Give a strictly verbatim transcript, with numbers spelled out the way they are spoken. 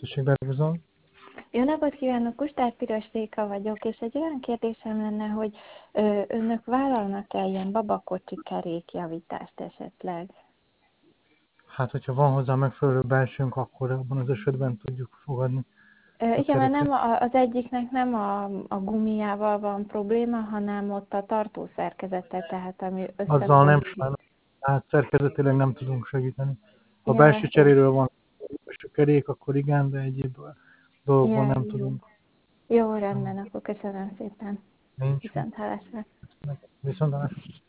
Tessék, Berbizon. Jó napot kívánok, Kustár Piros Réka vagyok, és egy olyan kérdésem lenne, hogy ö, önök vállalnak-e ilyen babakocsi kerékjavítást esetleg? Hát, hogyha van hozzá megfelelő belsőnk, akkor abban az esetben tudjuk fogadni Ö, a igen, mert nem kereket. a, az egyiknek nem a, a gumiával van probléma, hanem ott a tartószerkezete, tehát ami Azzal nem összefonódik. sajnos, hát szerkezetileg nem tudunk segíteni. Ha Ja, belső jó, cseréről van a kerék, akkor igen, de egyéb dolgokban ja, nem jó. tudunk. Jó, rendben, akkor köszönöm szépen. Nincs mit. Viszont hallásra. Viszont